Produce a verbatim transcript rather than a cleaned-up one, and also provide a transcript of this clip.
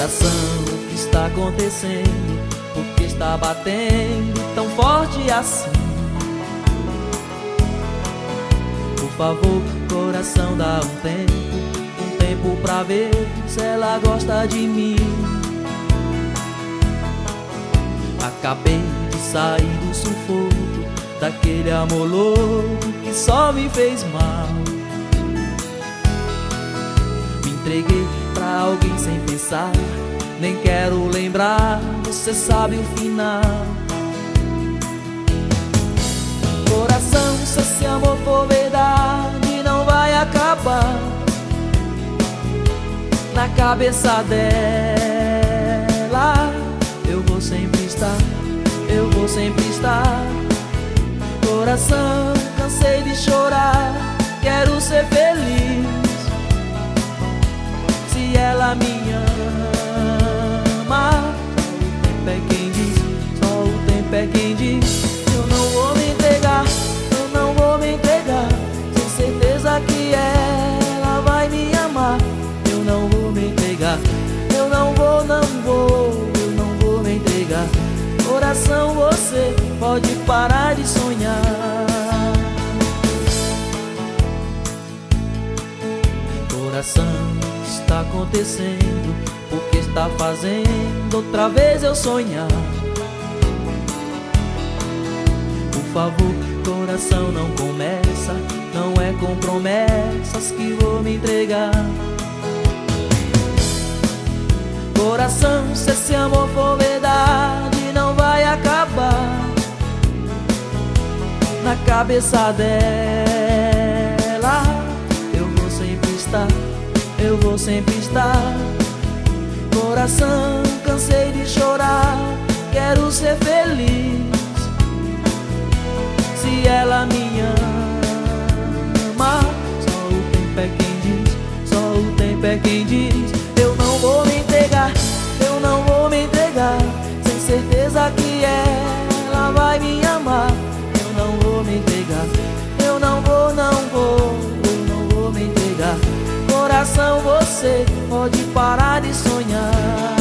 Coração, o que está acontecendo? Por que está batendo tão forte assim? Por favor, coração, dá um tempo, um tempo pra ver se ela gosta de mim. Acabei de sair do sufoco, daquele amor louco que só me fez mal. Me entreguei pra alguém sem pensar, nem quero lembrar, você sabe o final. Coração, se esse amor for verdade, não vai acabar na cabeça dela. Eu vou sempre estar, eu vou sempre estar. Coração, cansei de chorar, quero ser feliz. Se ela me ama, só o tempo é quem diz, só o tempo é quem diz. Eu não vou me entregar, eu não vou me entregar, sem certeza que ela vai me amar. Eu não vou me entregar, eu não vou, não vou, eu não vou me entregar. Coração, você pode parar de sonhar. Coração, o que está acontecendo? Por que está fazendo outra vez eu sonhar? Por favor, coração, não começa, não é com promessas que vou me entregar. Coração, se esse amor for verdade, não vai acabar na cabeça dela. Eu vou sempre estar, eu vou sempre estar. Coração, cansei de chorar, quero ser feliz. Se ela me ama, só o tempo é quem diz, só o tempo é quem diz. Eu não vou me entregar, eu não vou me entregar, sem certeza que ela vai me amar. Eu não vou me entregar, eu não vou, não vou, eu não vou me entregar. Coração, você pode parar de sonhar.